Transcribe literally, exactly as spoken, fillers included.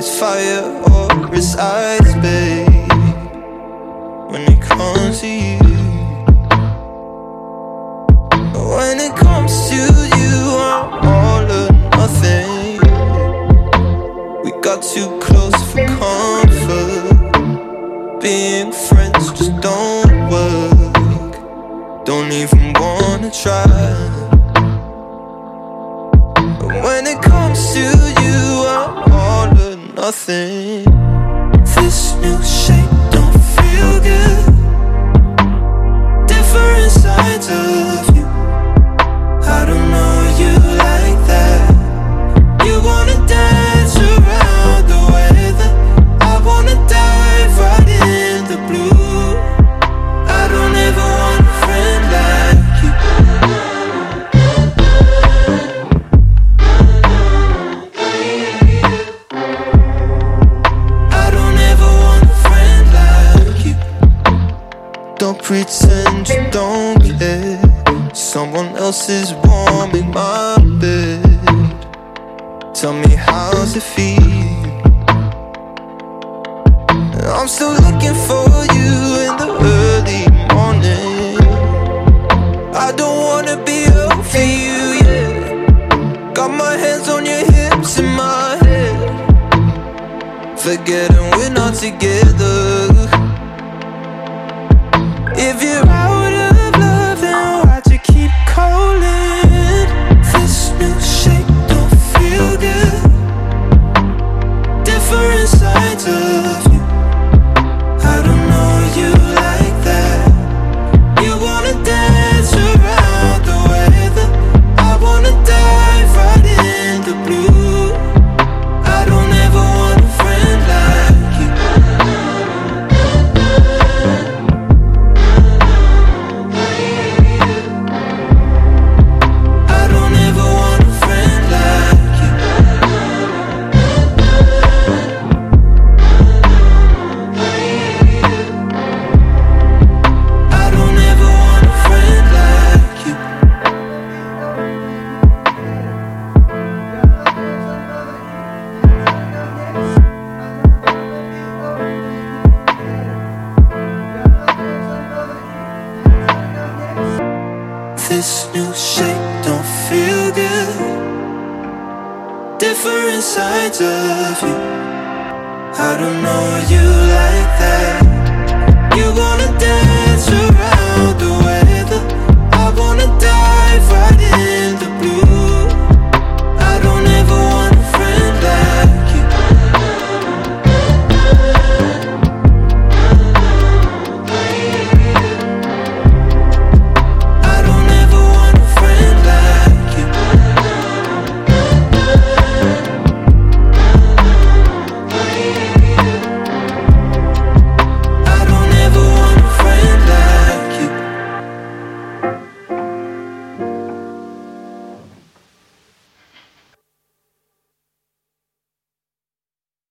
it's fire or it's ice, babe. When it comes to you, when it comes to you, I'm all or nothing. We got too close for comfort. Being friends just don't work. Don't even wanna try. When it comes to you, I'm all or nothing. This new shape don't feel good. Different sides of you. I don't know you like that. You wanna dance around the weather. I wanna dive right in the blue. I don't ever want a friend like you. Don't pretend you don't care. Someone else is warming my bed. Tell me, how's it feel? I'm still looking for you in the early morning. I don't wanna be over you, yeah. Got my hands on your hips and my head. Forgetting we're not together. If you're out of love, then why'd you keep calling? This new shape don't feel good. Different sides of you. I don't know you like that. You wanna dance around the weather. I wanna dive right in the blue. I don't ever want a friend like you. This new shape don't feel good. Different sides of you. I don't know you like that.